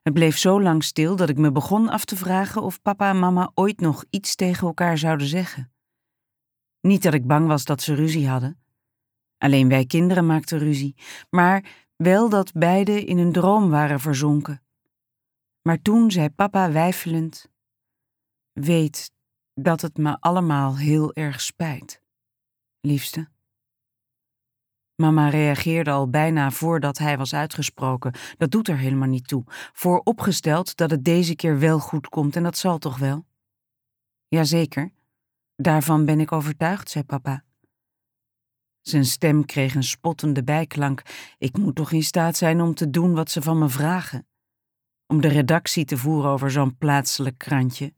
Het bleef zo lang stil dat ik me begon af te vragen of papa en mama ooit nog iets tegen elkaar zouden zeggen. Niet dat ik bang was dat ze ruzie hadden. Alleen wij kinderen maakten ruzie, maar wel dat beiden in een droom waren verzonken. Maar toen zei papa weifelend: weet dat het me allemaal heel erg spijt, liefste. Mama reageerde al bijna voordat hij was uitgesproken. Dat doet er helemaal niet toe. Vooropgesteld dat het deze keer wel goed komt en dat zal toch wel? Jazeker, daarvan ben ik overtuigd, zei papa. Zijn stem kreeg een spottende bijklank. Ik moet toch in staat zijn om te doen wat ze van me vragen. Om de redactie te voeren over zo'n plaatselijk krantje.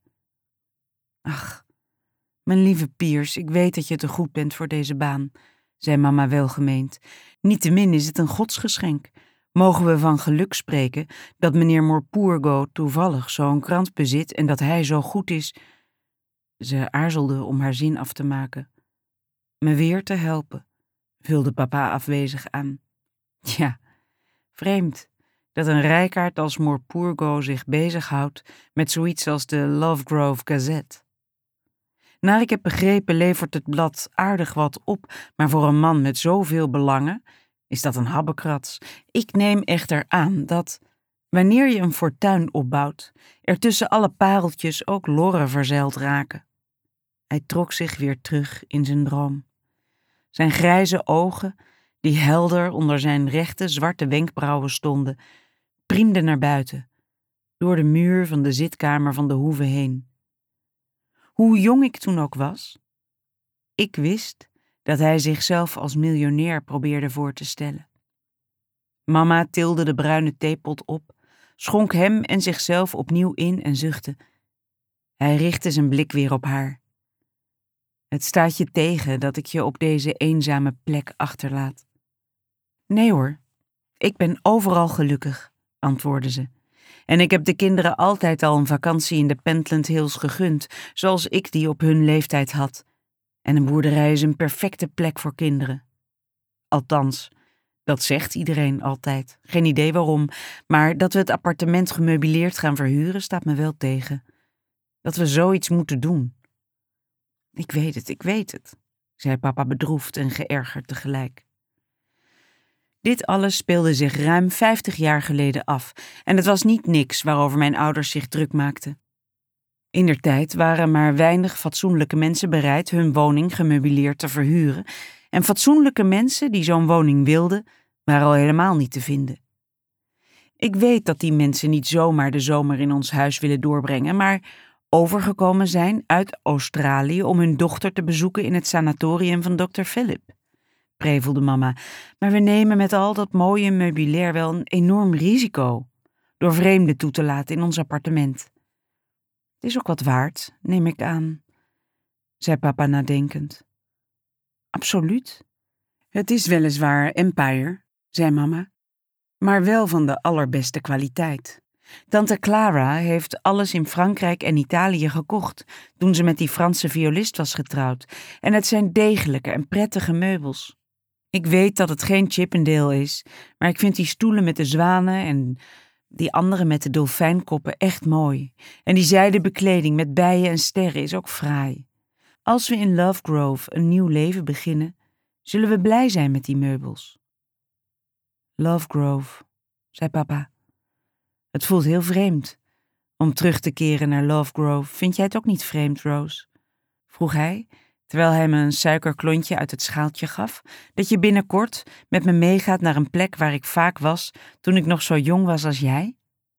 Ach, mijn lieve Piers, ik weet dat je te goed bent voor deze baan, zei mama welgemeend. Niettemin is het een godsgeschenk. Mogen we van geluk spreken dat meneer Morpurgo toevallig zo'n krant bezit en dat hij zo goed is. Ze aarzelde om haar zin af te maken. Me weer te helpen, vulde papa afwezig aan. Ja, vreemd dat een rijkaard als Morpurgo zich bezighoudt met zoiets als de Lovegrove Gazette. Naar ik heb begrepen levert het blad aardig wat op, maar voor een man met zoveel belangen is dat een habbekrats. Ik neem echter aan dat, wanneer je een fortuin opbouwt, er tussen alle pareltjes ook lorren verzeild raken. Hij trok zich weer terug in zijn droom. Zijn grijze ogen, die helder onder zijn rechte zwarte wenkbrauwen stonden, priemden naar buiten, door de muur van de zitkamer van de hoeve heen. Hoe jong ik toen ook was, ik wist dat hij zichzelf als miljonair probeerde voor te stellen. Mama tilde de bruine theepot op, schonk hem en zichzelf opnieuw in en zuchtte. Hij richtte zijn blik weer op haar. Het staat je tegen dat ik je op deze eenzame plek achterlaat. Nee hoor, ik ben overal gelukkig, antwoordde ze. En ik heb de kinderen altijd al een vakantie in de Pentland Hills gegund, zoals ik die op hun leeftijd had. En een boerderij is een perfecte plek voor kinderen. Althans, dat zegt iedereen altijd. Geen idee waarom, maar dat we het appartement gemeubileerd gaan verhuren staat me wel tegen. Dat we zoiets moeten doen. Ik weet het, zei papa bedroefd en geërgerd tegelijk. Dit alles speelde zich ruim 50 jaar geleden af en het was niet niks waarover mijn ouders zich druk maakten. Indertijd waren maar weinig fatsoenlijke mensen bereid hun woning gemeubileerd te verhuren en fatsoenlijke mensen die zo'n woning wilden, waren al helemaal niet te vinden. Ik weet dat die mensen niet zomaar de zomer in ons huis willen doorbrengen, maar overgekomen zijn uit Australië om hun dochter te bezoeken in het sanatorium van Dr. Philip, prevelde mama, maar we nemen met al dat mooie meubilair wel een enorm risico door vreemden toe te laten in ons appartement. Het is ook wat waard, neem ik aan, zei papa nadenkend. Absoluut. Het is weliswaar Empire, zei mama, maar wel van de allerbeste kwaliteit. Tante Clara heeft alles in Frankrijk en Italië gekocht toen ze met die Franse violist was getrouwd en het zijn degelijke en prettige meubels. Ik weet dat het geen Chippendale is, maar ik vind die stoelen met de zwanen en die andere met de dolfijnkoppen echt mooi. En die zijden bekleding met bijen en sterren is ook fraai. Als we in Lovegrove een nieuw leven beginnen, zullen we blij zijn met die meubels. Lovegrove, zei papa. Het voelt heel vreemd om terug te keren naar Lovegrove. Vind jij het ook niet vreemd, Rose? Vroeg hij, terwijl hij me een suikerklontje uit het schaaltje gaf, dat je binnenkort met me meegaat naar een plek waar ik vaak was toen ik nog zo jong was als jij?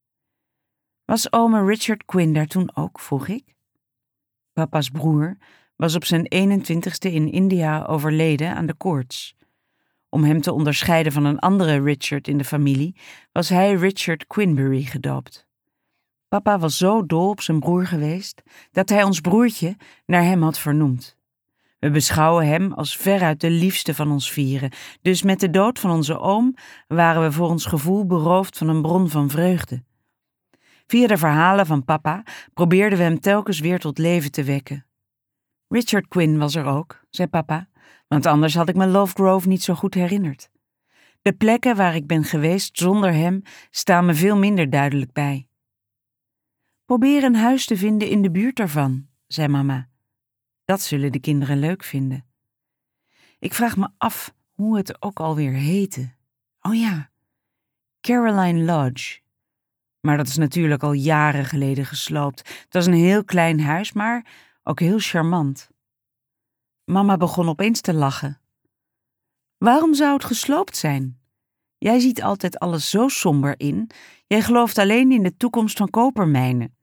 Was ome Richard Quinn daar toen ook, vroeg ik. Papa's broer was op zijn 21ste in India overleden aan de koorts. Om hem te onderscheiden van een andere Richard in de familie, was hij Richard Quinbury gedoopt. Papa was zo dol op zijn broer geweest, dat hij ons broertje naar hem had vernoemd. We beschouwen hem als veruit de liefste van ons vieren, dus met de dood van onze oom waren we voor ons gevoel beroofd van een bron van vreugde. Via de verhalen van papa probeerden we hem telkens weer tot leven te wekken. Richard Quinn was er ook, zei papa, want anders had ik me Lovegrove niet zo goed herinnerd. De plekken waar ik ben geweest zonder hem staan me veel minder duidelijk bij. Probeer een huis te vinden in de buurt ervan, zei mama. Dat zullen de kinderen leuk vinden. Ik vraag me af hoe het ook alweer heette. Oh ja, Caroline Lodge. Maar dat is natuurlijk al jaren geleden gesloopt. Het was een heel klein huis, maar ook heel charmant. Mama begon opeens te lachen. Waarom zou het gesloopt zijn? Jij ziet altijd alles zo somber in. Jij gelooft alleen in de toekomst van kopermijnen.